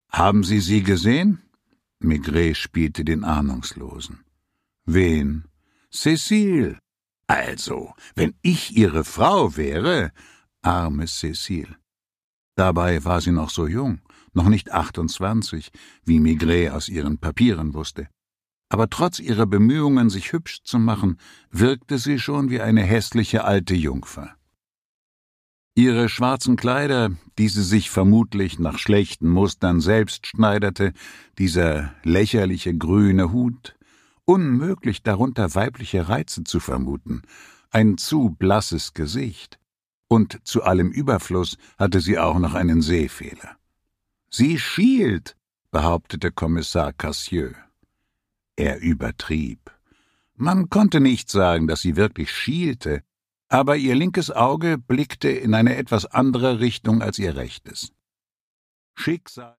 »Haben Sie sie gesehen?« Maigret spielte den Ahnungslosen. »Wen?« »Cécile.« »Also, wenn ich Ihre Frau wäre...« Arme Cécile. Dabei war sie noch so jung, noch nicht 28, wie Maigret aus ihren Papieren wusste. Aber trotz ihrer Bemühungen, sich hübsch zu machen, wirkte sie schon wie eine hässliche alte Jungfer. Ihre schwarzen Kleider, die sie sich vermutlich nach schlechten Mustern selbst schneiderte, dieser lächerliche grüne Hut, unmöglich darunter weibliche Reize zu vermuten, ein zu blasses Gesicht. Und zu allem Überfluss hatte sie auch noch einen Sehfehler. »Sie schielt«, behauptete Kommissar Cassieux. Er übertrieb. Man konnte nicht sagen, dass sie wirklich schielte, aber ihr linkes Auge blickte in eine etwas andere Richtung als ihr rechtes. Schicksal